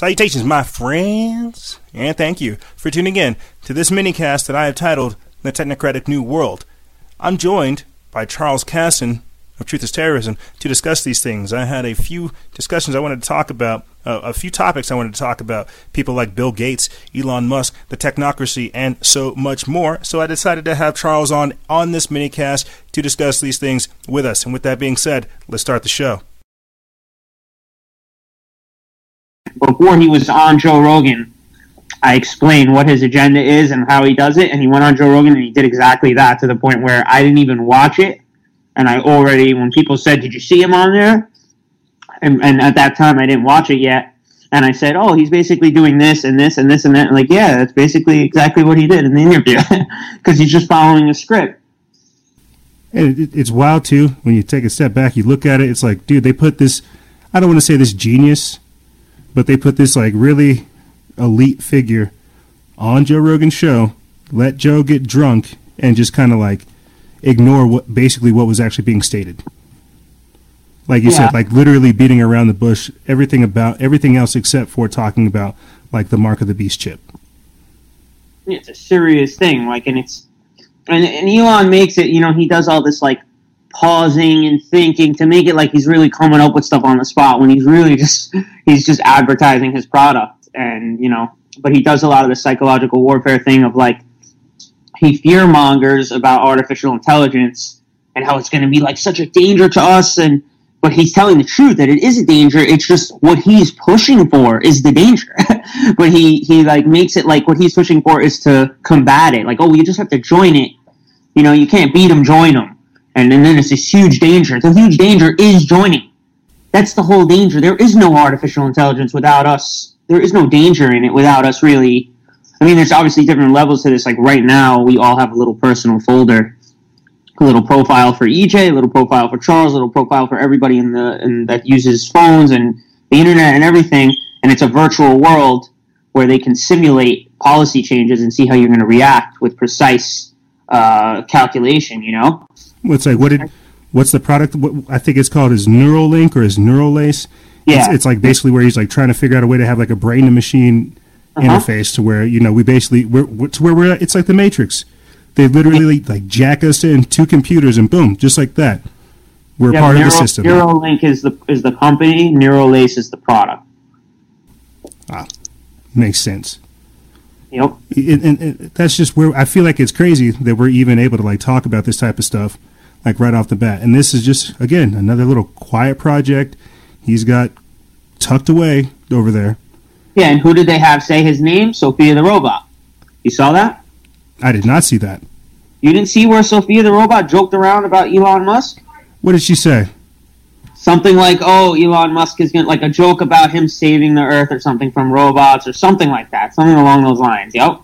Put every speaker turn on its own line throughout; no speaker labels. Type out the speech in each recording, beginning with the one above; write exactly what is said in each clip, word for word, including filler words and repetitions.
Salutations, my friends, and thank you for tuning in to this minicast that I have titled The Technocratic New World. I'm joined by Charles Casson of Truth is Terrorism to discuss these things. I had a few discussions I wanted to talk about, uh, a few topics I wanted to talk about, people like Bill Gates, Elon Musk, the technocracy, and so much more. So I decided to have Charles on on this minicast to discuss these things with us. And with that being said, let's start the show.
Before he was on Joe Rogan, I explained what his agenda is and how he does it, and he went on Joe Rogan and he did exactly that to the point where I didn't even watch it, and I already, when people said, did you see him on there? And, and at that time, I didn't watch it yet, and I said, oh, he's basically doing this and this and this and that, and like, yeah, that's basically exactly what he did in the interview, because he's just following a script.
And it, it's wild, too, when you take a step back, you look at it, it's like, dude, they put this, I don't want to say this genius, but they put this like really elite figure on Joe Rogan's show, let Joe get drunk, and just kind of like ignore what basically what was actually being stated. Like you yeah. said, like literally beating around the bush, everything about everything else except for talking about like the Mark of the Beast chip.
It's a serious thing, like, and it's and, and Elon makes it. You know, he does all this like pausing and thinking to make it like he's really coming up with stuff on the spot when he's really just he's just advertising his product. And you know, but he does a lot of the psychological warfare thing of like he fear mongers about artificial intelligence and how it's going to be like such a danger to us, and but he's telling the truth that it is a danger. It's just what he's pushing for is the danger. But he he like makes it like what he's pushing for is to combat it, like, oh, you just have to join it, you know, you can't beat them, join them. And, and then it's this huge danger. The huge danger is joining. That's the whole danger. There is no artificial intelligence without us. There is no danger in it without us, really. I mean, there's obviously different levels to this. Like right now, we all have a little personal folder, a little profile for E J, a little profile for Charles, a little profile for everybody in the in, that uses phones and the internet and everything. And it's a virtual world where they can simulate policy changes and see how you're going to react with precise uh, calculation, you know?
What's like what did what's the product? What, I think it's called his Neuralink or his Neuralace.
Yeah,
it's, it's like basically where he's like trying to figure out a way to have like a brain to machine uh-huh. interface to where you know we basically we're to where we're at, it's like the Matrix. They literally like jack us in two computers and boom, just like that. We're yeah, part Neuro, of the system.
Neuralink is the is the company. Neuralace is the product.
Ah, makes sense.
Yep.
And, and, and that's just where I feel like it's crazy that we're even able to like talk about this type of stuff like right off the bat. And this is just, again, another little quiet project he's got tucked away over there.
Yeah, and who did they have say his name? Sophia the Robot. You saw that?
I did not see that.
You didn't see where Sophia the Robot joked around about Elon Musk?
What did she say?
Something like, oh, Elon Musk is going to, like a joke about him saving the Earth or something from robots or something like that. Something along those lines, yep.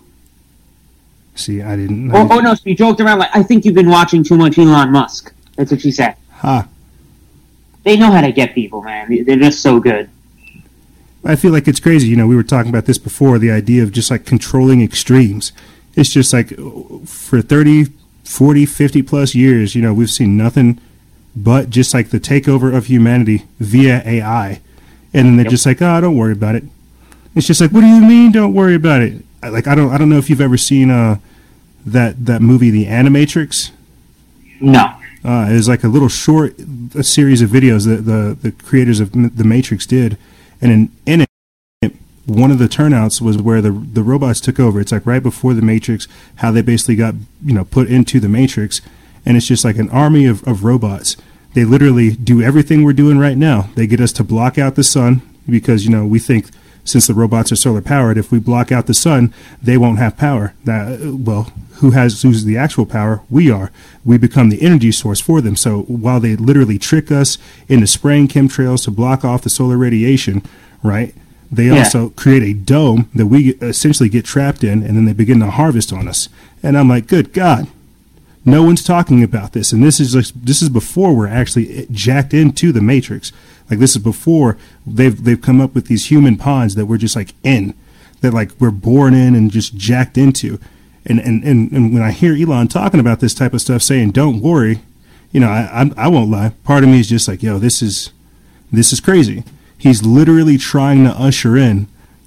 See, I didn't...
I oh, didn't. oh, no, she joked around like, I think you've been watching too much Elon Musk. That's what she said.
Huh.
They know how to get people, man. They're just so good.
I feel like it's crazy. You know, we were talking about this before, the idea of just, like, controlling extremes. It's just, like, for thirty, forty, fifty plus years, you know, we've seen nothing but just, like, the takeover of humanity via A I. And then they're yep. just like, oh, don't worry about it. It's just like, what do you mean don't worry about it? Like, I don't I don't know if you've ever seen uh, that, that movie, The Animatrix.
No.
Uh, it was like a little short a series of videos that the, the creators of The Matrix did. And in, in it, one of the turnouts was where the the robots took over. It's like right before The Matrix, how they basically got, you know, put into The Matrix. And it's just like an army of, of robots. They literally do everything we're doing right now. They get us to block out the sun because, you know, we think since the robots are solar powered, if we block out the sun, they won't have power. That, well, who has who's the actual power? We are. We become the energy source for them. So while they literally trick us into spraying chemtrails to block off the solar radiation, right, they yeah. also create a dome that we essentially get trapped in, and then they begin to harvest on us. And I'm like, good God. No one's talking about this, and this is like, this is before we're actually jacked into the Matrix. Like this is before they've they've come up with these human pawns that we're just like in, that like we're born in and just jacked into. And and, and, and when I hear Elon talking about this type of stuff, saying don't worry, you know, I, I I won't lie. Part of me is just like, yo, this is this is crazy. He's literally trying to usher in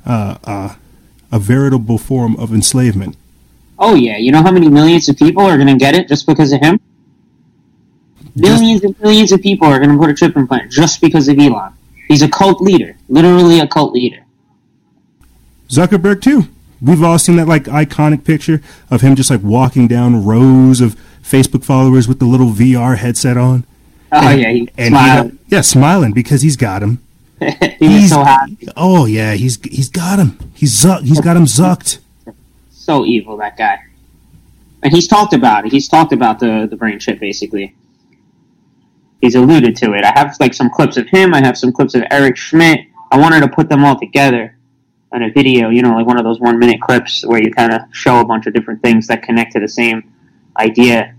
uh, uh, a veritable form of enslavement.
Oh yeah, you know how many millions of people are going to get it just because of him? Millions just, and millions of people are going to put a chip implant just because of Elon. He's a cult leader, literally a cult leader.
Zuckerberg too. We've all seen that like iconic picture of him just like walking down rows of Facebook followers with the little V R headset on.
Oh
and,
yeah, he's
and
smiling.
He, yeah, smiling because he's got him.
he he's so happy.
Oh yeah, he's he's got him. He's zuck, he's got him zucked.
So evil, that guy. And he's talked about it. He's talked about the the brain chip basically. He's alluded to it. I have like some clips of him. I have some clips of Eric Schmidt. I wanted to put them all together in a video, you know, like one of those one minute clips where you kind of show a bunch of different things that connect to the same idea.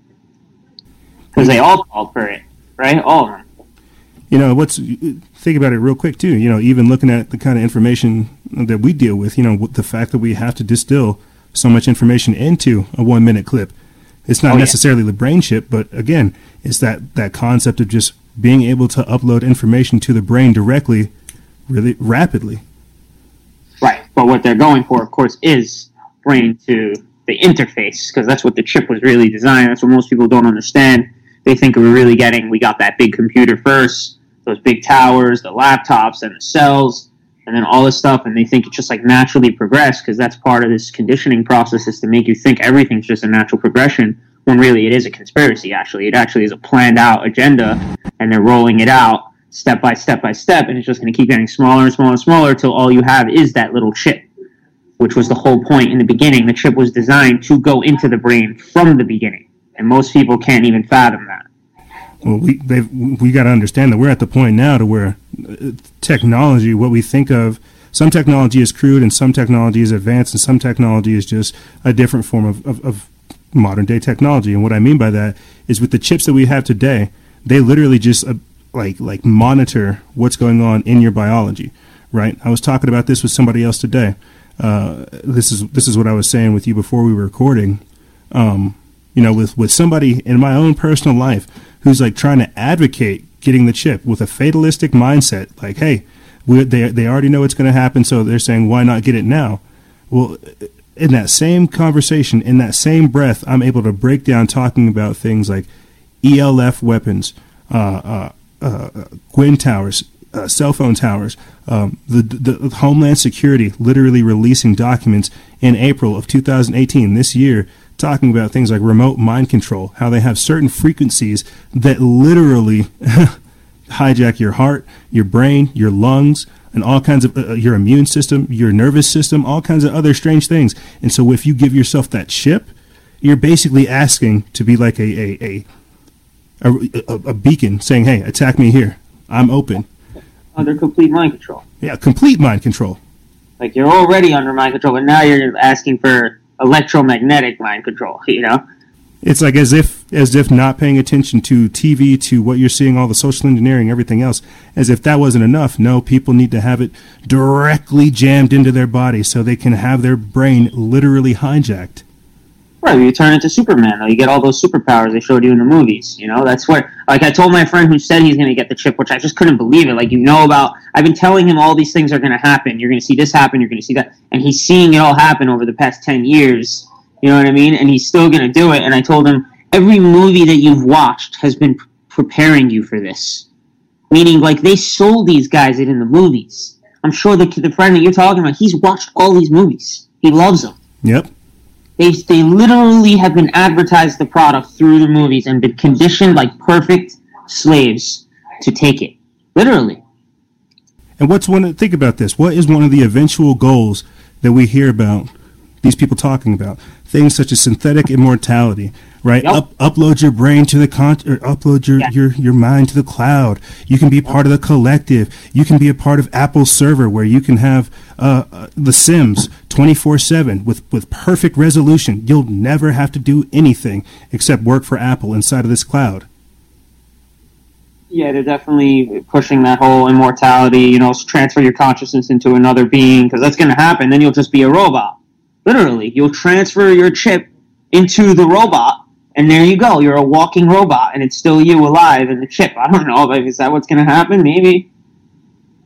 Because they all called for it, right? All of them.
You know, what's think about it real quick too. You know, even looking at the kind of information that we deal with, you know, the fact that we have to distill so much information into a one minute clip. It's not oh, necessarily yeah. the brain chip, but again, it's that, that concept of just being able to upload information to the brain directly, really rapidly.
Right, but what they're going for, of course, is brain to the interface, because that's what the chip was really designed. That's what most people don't understand. They think we're really getting, we got that big computer first, those big towers, the laptops, and the cells, and then all this stuff, and they think it just like naturally progressed, because that's part of this conditioning process, is to make you think everything's just a natural progression, when really it is a conspiracy, actually. It actually is a planned out agenda, and they're rolling it out step by step by step, and it's just going to keep getting smaller and smaller and smaller until all you have is that little chip, which was the whole point in the beginning. The chip was designed to go into the brain from the beginning, and most people can't even fathom that.
Well, we they've, we got to understand that we're at the point now to where technology, what we think of, some technology is crude and some technology is advanced and some technology is just a different form of, of, of modern day technology. And what I mean by that is with the chips that we have today, they literally just uh, like like monitor what's going on in your biology, right? I was talking about this with somebody else today. Uh, this is this is what I was saying with you before we were recording. Um, you know, with, with somebody in my own personal life who's like trying to advocate getting the chip with a fatalistic mindset, like, hey, we, they they already know it's going to happen, so they're saying, why not get it now? Well, in that same conversation, in that same breath, I'm able to break down talking about things like E L F weapons, uh, uh, uh, Gwyn towers, uh, cell phone towers, um, the, the, the Homeland Security literally releasing documents in April of two thousand eighteen, this year, talking about things like remote mind control, how they have certain frequencies that literally hijack your heart, your brain, your lungs, and all kinds of uh, your immune system, your nervous system, all kinds of other strange things. And so if you give yourself that chip, you're basically asking to be like a a a, a, a beacon saying, hey, attack me here. I'm open.
Under complete mind control.
Yeah, complete mind control.
Like you're already under mind control, but now you're asking for electromagnetic mind control, you know?
It's like as if as if not paying attention to T V, to what you're seeing, all the social engineering, everything else, as if that wasn't enough. No, people need to have it directly jammed into their body so they can have their brain literally hijacked.
Right, you turn into Superman, though. You get all those superpowers they showed you in the movies, you know? That's what, like I told my friend who said he's going to get the chip, which I just couldn't believe it. Like, you know about, I've been telling him all these things are going to happen. You're going to see this happen, you're going to see that. And he's seeing it all happen over the past ten years, you know what I mean? And he's still going to do it. And I told him, every movie that you've watched has been p- preparing you for this. Meaning, like, they sold these guys it in the movies. I'm sure the, the friend that you're talking about, he's watched all these movies. He loves them.
Yep.
They they literally have been advertised the product through the movies and been conditioned like perfect slaves to take it. Literally.
And what's one? Think about this. What is one of the eventual goals that we hear about these people talking about? Things such as synthetic immortality, right?
Yep.
Up, upload your brain to the con, or upload your,
yeah.
your, your mind to the cloud. You can be part of the collective. You can be a part of Apple's server where you can have uh, uh, The Sims twenty-four seven with, with perfect resolution. You'll never have to do anything except work for Apple inside of this cloud.
Yeah, they're definitely pushing that whole immortality, you know, transfer your consciousness into another being, because that's going to happen. Then you'll just be a robot. Literally, you'll transfer your chip into the robot, and there you go. You're a walking robot, and it's still you alive in the chip. I don't know. Like, is that what's going to happen? Maybe.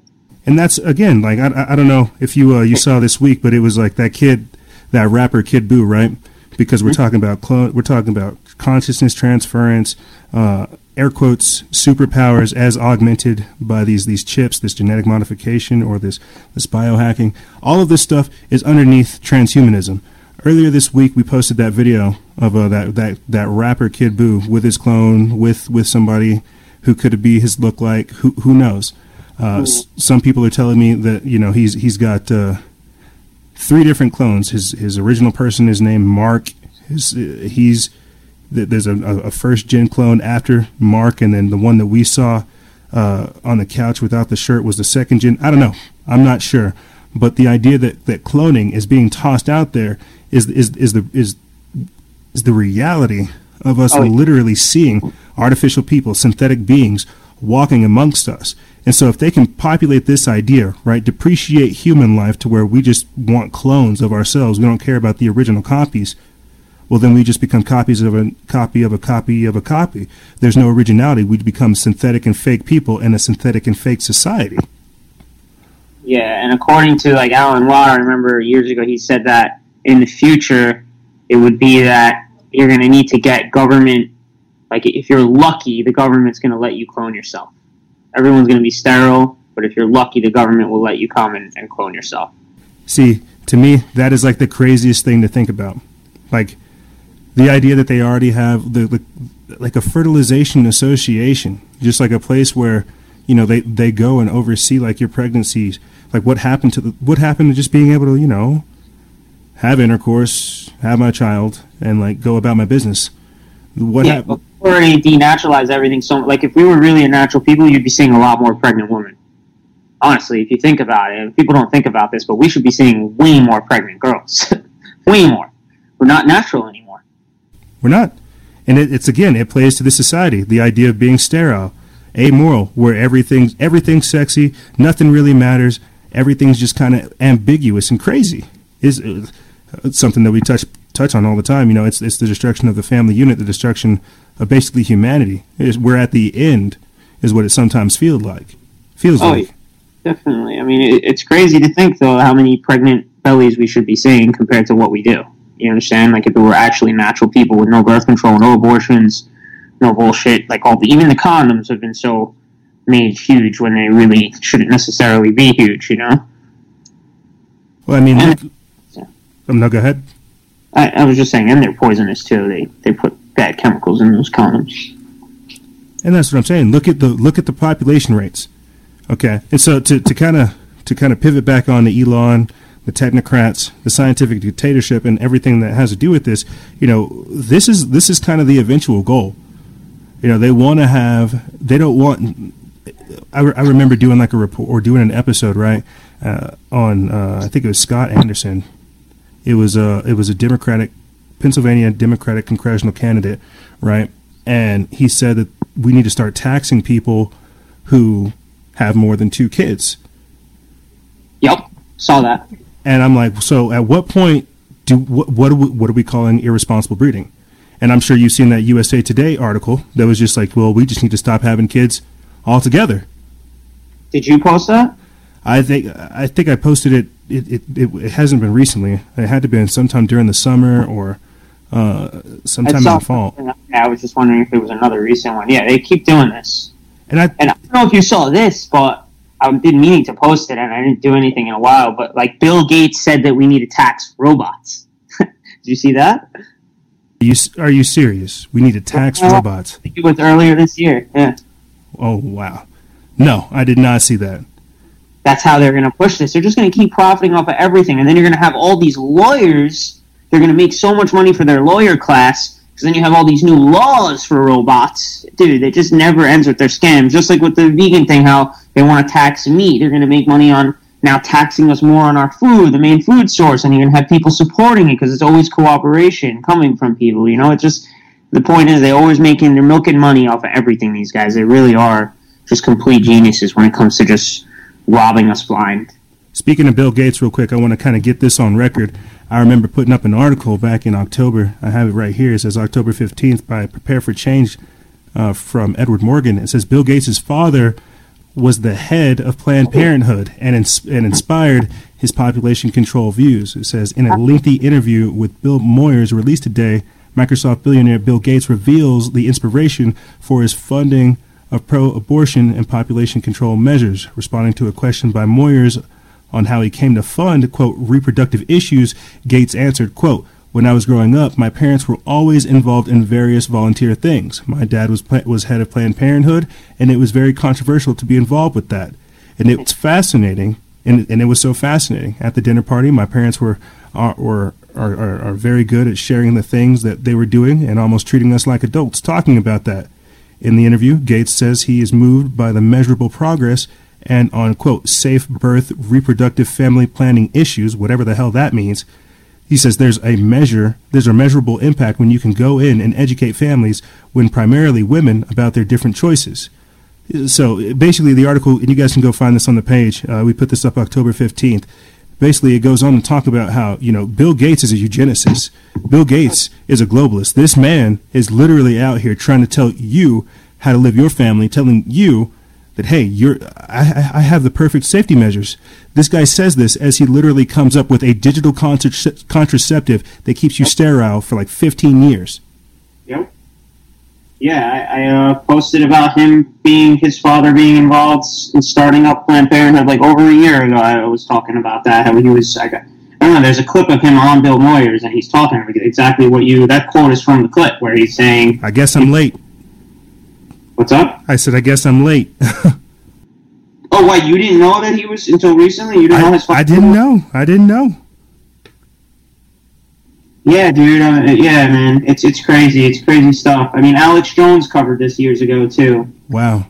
And that's, again, like, I, I don't know if you uh, you saw this week, but it was like that kid, that rapper Kid Buu, right? Because we're talking about clone, we're talking about consciousness transference, uh, air quotes, superpowers as augmented by these these chips, this genetic modification or this, this biohacking. All of this stuff is underneath transhumanism. Earlier this week, we posted that video of uh, that, that, that rapper Kid Buu with his clone, with, with somebody who could be his look-like, who who knows. Uh, s- some people are telling me that, you know, he's he's got uh, three different clones. His his original person is named Mark. His, uh, he's th- there's a, a first gen clone after Mark, and then the one that we saw uh, on the couch without the shirt was the second gen. I don't know. I'm not sure. But the idea that, that cloning is being tossed out there is is is the is is the reality of us
Oh, yeah.
literally seeing artificial people, synthetic beings walking amongst us. And so if they can populate this idea, right, depreciate human life to where we just want clones of ourselves, we don't care about the original copies, well, then we just become copies of a copy of a copy of a copy. There's no originality. We become synthetic and fake people in a synthetic and fake society.
Yeah, and according to like Alan Watt, I remember years ago he said that in the future it would be that you're going to need to get government, like if you're lucky, the government's going to let you clone yourself. Everyone's going to be sterile, but if you're lucky, the government will let you come and, and clone yourself.
See, to me, that is like the craziest thing to think about. Like the idea that they already have the, the like a fertilization association, just like a place where, you know, they, they go and oversee like your pregnancies. Like what happened to the, what happened to just being able to, you know, have intercourse, have my child, and like go about my business. What
Yeah,
happened?
we already denaturalized everything. So, like, if we were really a natural people, you'd be seeing a lot more pregnant women. Honestly, if you think about it, and people don't think about this, but we should be seeing way more pregnant girls. Way more. We're not natural anymore.
We're not. And it, it's, again, it plays to the society, the idea of being sterile, amoral, where everything's, everything's sexy, nothing really matters, everything's just kind of ambiguous and crazy. Is uh, something that we touch touch on all the time. You know, it's it's the destruction of the family unit, the destruction of basically humanity. It's, we're at the end, is what it sometimes feels like. Feels
Oh,
like.
yeah, definitely. I mean, it, it's crazy to think, though, how many pregnant bellies we should be seeing compared to what we do. You understand? Like, if we were actually natural people with no birth control, no abortions, no bullshit, like, all the, even the condoms have been so made huge when they really shouldn't necessarily be huge, you know?
Well, I mean,
And-
look, um, no, go ahead.
I, I was just saying, and they're poisonous, too. They they put bad chemicals in those condoms.
And that's what I'm saying. Look at the look at the population rates. Okay, and so to to kind of to kind of pivot back on to Elon, the technocrats, the scientific dictatorship, and everything that has to do with this. You know, this is this is kind of the eventual goal. You know, they want to have. They don't want. I, re- I remember doing like a report or doing an episode right uh, on. Uh, I think it was Scott Anderson. It was a it was a Democratic, Pennsylvania Democratic congressional candidate, right? And he said that we need to start taxing people who have more than two kids.
Yep, saw that.
And I'm like, so at what point do what what are we, what are we calling irresponsible breeding? And I'm sure you've seen that U S A Today article that was just like, well, we just need to stop having kids altogether.
Did you post that?
I think I think I posted it. It, it. it it hasn't been recently. It had to be sometime during the summer or uh, sometime
I
in
saw
the fall.
I was just wondering if there was another recent one. Yeah, they keep doing this.
And I
And I don't know if you saw this, but I've been meaning to post it, and I didn't do anything in a while. But like Bill Gates said that we need to tax robots. Did you see that?
Are you, are you serious? We need to tax
Well,
robots.
I think it was earlier this year. Yeah,
Oh, wow. No, I did not see that.
that's how they're going to push this. They're just going to keep profiting off of everything, and then you're going to have all these lawyers. They're going to make so much money for their lawyer class, because then you have all these new laws for robots. Dude, it just never ends with their scams. Just like with the vegan thing, how they want to tax meat. They're going to make money on now taxing us more on our food, the main food source, and you're going to have people supporting it because it's always cooperation coming from people. You know, it just, the point is they're always making, they're milking money off of everything, these guys. They really are just complete geniuses when it comes to just robbing us blind.
Speaking of Bill Gates real quick, I want to kind of get this on record. I remember putting up an article back in October. I have it right here. It says October fifteenth by Prepare for Change uh, from Edward Morgan. It says Bill Gates' father was the head of Planned Parenthood and, ins- and inspired his population control views. It says, in a lengthy interview with Bill Moyers released today, Microsoft billionaire Bill Gates reveals the inspiration for his funding of pro-abortion and population control measures. Responding to a question by Moyers on how he came to fund, quote, reproductive issues, Gates answered, quote, when I was growing up, my parents were always involved in various volunteer things. My dad was was head of Planned Parenthood, and it was very controversial to be involved with that. And it's fascinating, and, and it was so fascinating. At the dinner party, my parents were are, were are, are, are very good at sharing the things that they were doing and almost treating us like adults, talking about that. In the interview, Gates says he is moved by the measurable progress and on, quote, safe birth, reproductive family planning issues, whatever the hell that means. He says there's a measure, there's a measurable impact when you can go in and educate families, when primarily women, about their different choices. So basically the article, and you guys can go find this on the page, uh, we put this up October fifteenth. Basically it goes on to talk about how, you know, Bill Gates is a eugenicist. Bill Gates is a globalist. This man is literally out here trying to tell you how to live your family, telling you that, hey, you're, I, I have the perfect safety measures. This guy says this as he literally comes up with a digital contra- contraceptive that keeps you sterile for like fifteen years.
Yep. Yeah, I, I uh, posted about him being, his father being involved in starting up Planned Parenthood like over a year ago. I was talking about that, how he was, I, got, I don't know, there's a clip of him on Bill Moyers, and he's talking exactly what you, that quote is from the clip, where he's saying,
I guess I'm late.
What's up?
I said, I guess I'm late.
Oh, wait, you didn't know that he was, until recently? You didn't
I,
know his father?
I didn't know. I didn't know.
Yeah, dude. Uh, yeah, man. It's it's crazy. It's crazy stuff. I mean, Alex Jones covered this years ago, too.
Wow.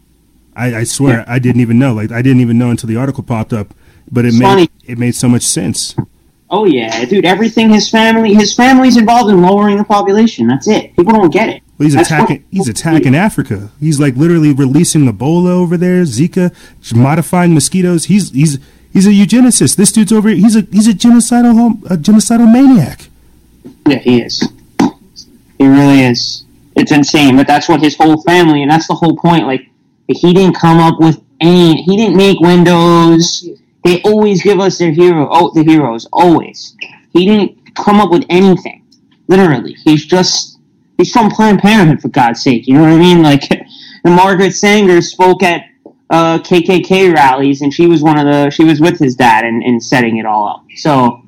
I, I swear, yeah. I didn't even know. Like, I didn't even know until the article popped up. But it
it's
made
funny.
it made so much sense.
Oh, yeah. Dude, everything his family, his family's involved in lowering the population. That's it. People don't get it.
Well, he's
That's
attacking. He's attacking Africa. He's like literally releasing Ebola over there, Zika, modifying mosquitoes. He's he's he's a eugenicist. This dude's over. He's a he's a genocidal a genocidal maniac.
Yeah, he is. He really is. It's insane. But that's what his whole family, and that's the whole point. Like, he didn't come up with any. He didn't make Windows. They always give us their hero. Oh, the heroes always. He didn't come up with anything. Literally, he's just. He's from Planned Parenthood, for God's sake. You know what I mean? Like, and Margaret Sanger spoke at uh, K K K rallies, and she was one of the. She was with his dad in, in setting it all up. So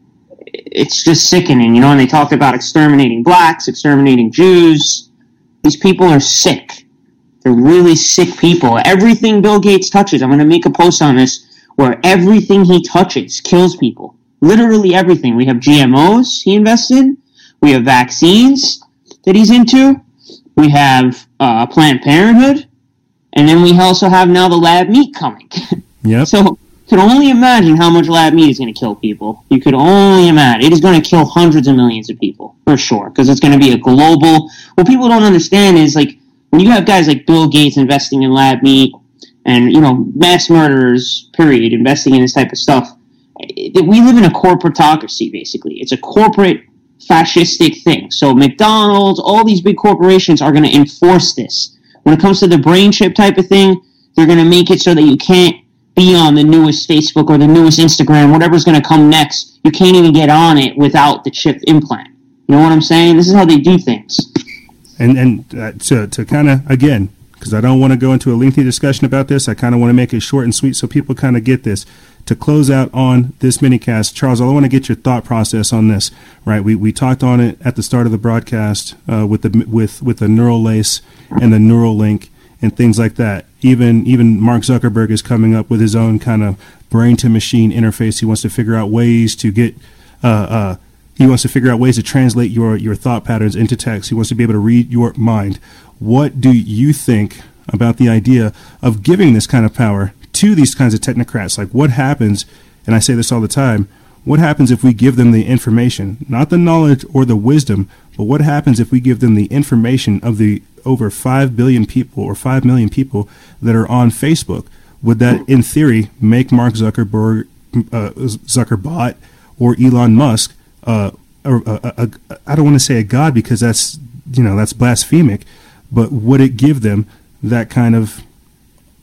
it's just sickening, you know. And they talked about exterminating blacks, exterminating Jews. These people are sick. They're really sick people. Everything Bill Gates touches, I'm going to make a post on this, where everything he touches kills people. Literally everything. We have G M Os he invested. We have vaccines that he's into. We have uh, Planned Parenthood, and then we also have now the lab meat coming.
Yep.
So you can only imagine how much lab meat is going to kill people. You could only imagine. It is going to kill hundreds of millions of people, for sure, because it's going to be a global... What people don't understand is, like, when you have guys like Bill Gates investing in lab meat, and, you know, mass murderers, period, investing in this type of stuff, it, we live in a corporatocracy, basically. It's a corporate... fascistic thing. So McDonald's, all these big corporations are going to enforce this. When it comes to the brain chip type of thing, they're going to make it so that you can't be on the newest Facebook or the newest Instagram, whatever's going to come next. You can't even get on it without the chip implant. You know what I'm saying? This is how they do things.
And and uh, to to kind of, again, because I don't want to go into a lengthy discussion about this, I kind of want to make it short and sweet so people kind of get this. To close out on this minicast, Charles, I want to get your thought process on this. Right, we we talked on it at the start of the broadcast uh, with the with with the neural lace and the neural link and things like that. Even even Mark Zuckerberg is coming up with his own kind of brain to machine interface. He wants to figure out ways to get. Uh, uh, he wants to figure out ways to translate your your thought patterns into text. He wants to be able to read your mind. What do you think about the idea of giving this kind of power to these kinds of technocrats? Like, what happens, and I say this all the time, what happens if we give them the information, not the knowledge or the wisdom, but what happens if we give them the information of the over five billion people or five million people that are on Facebook? Would that, in theory, make Mark Zuckerberg, uh, Zuckerbot or Elon Musk, uh, a, a, a, a, I don't want to say a god because that's, you know, that's blasphemic, but would it give them that kind of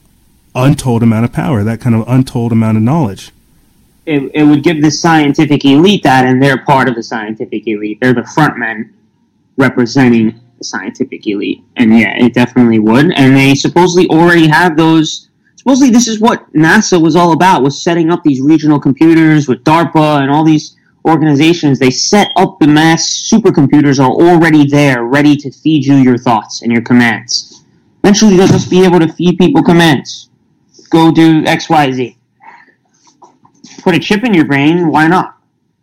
untold amount of power, that kind of untold amount of knowledge.
It, it would give the scientific elite that, and they're part of the scientific elite. They're the front men representing the scientific elite. And yeah, it definitely would. And they supposedly already have those. Supposedly this is what NASA was all about, was setting up these regional computers with DARPA and all these organizations. They set up the mass supercomputers are already there, ready to feed you your thoughts and your commands. Eventually they'll just be able to feed people commands. Go do X, Y, Z. Put a chip in your brain, why not?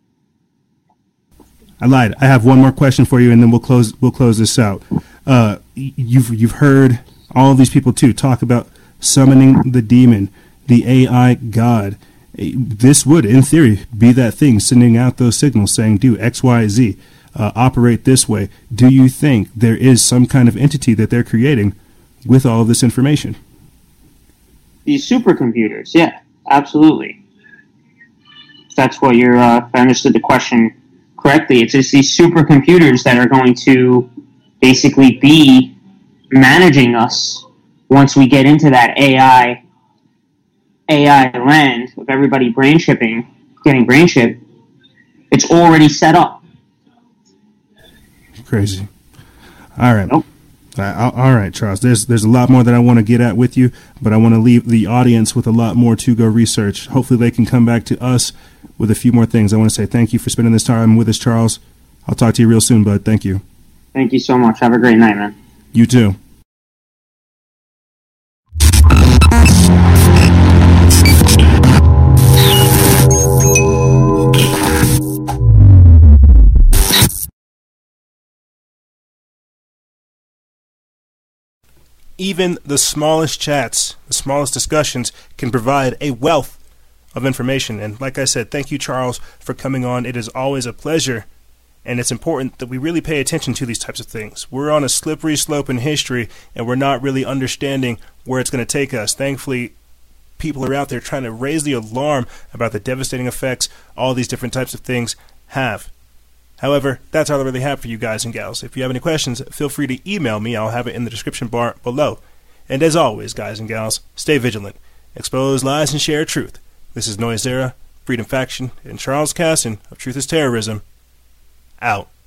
I lied. I have one more question for you, and then we'll close. We'll close this out. Uh, you've you've heard all of these people too talk about summoning the demon, the A I god. This would, in theory, be that thing, sending out those signals saying, "Do X, Y, Z, uh, operate this way." Do you think there is some kind of entity that they're creating with all of this information?
These supercomputers, yeah, absolutely. That's what you're, uh, if I understood the question correctly, it's just these supercomputers that are going to basically be managing us once we get into that A I A I land of everybody brain shipping, getting brain shipped. It's already set up.
Crazy. All right.
Nope.
Uh, all right, Charles. There's there's a lot more that I want to get at with you, but I want to leave the audience with a lot more to go research. Hopefully they can come back to us with a few more things. I want to say thank you for spending this time with us, Charles. I'll talk to you real soon, bud. Thank you.
Thank you so much. Have a great night, man.
You too.
Even the smallest chats, the smallest discussions can provide a wealth of information. And like I said, thank you, Charles, for coming on. It is always a pleasure, and it's important that we really pay attention to these types of things. We're on a slippery slope in history, and we're not really understanding where it's going to take us. Thankfully, people are out there trying to raise the alarm about the devastating effects all these different types of things have. However, that's all I really have for you guys and gals. If you have any questions, feel free to email me. I'll have it in the description bar below. And as always, guys and gals, stay vigilant. Expose lies and share truth. This is Noisera, Freedom Faction, and Charles Casson of Truth is Terrorism, out.